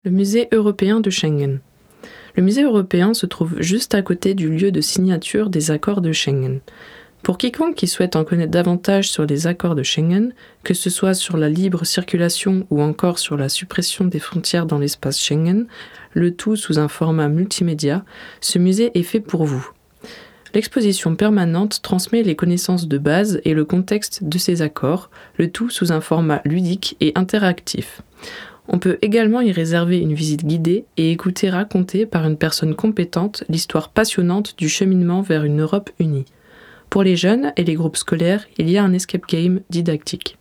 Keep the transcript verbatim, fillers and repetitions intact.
Le musée européen de Schengen. Le musée européen se trouve juste à côté du lieu de signature des accords de Schengen. Pour quiconque qui souhaite en connaître davantage sur les accords de Schengen, que ce soit sur la libre circulation ou encore sur la suppression des frontières dans l'espace Schengen, le tout sous un format multimédia, ce musée est fait pour vous. L'exposition permanente transmet les connaissances de base et le contexte de ces accords, le tout sous un format ludique et interactif. On peut également y réserver une visite guidée et écouter raconter par une personne compétente l'histoire passionnante du cheminement vers une Europe unie. Pour les jeunes et les groupes scolaires, il y a un escape game didactique.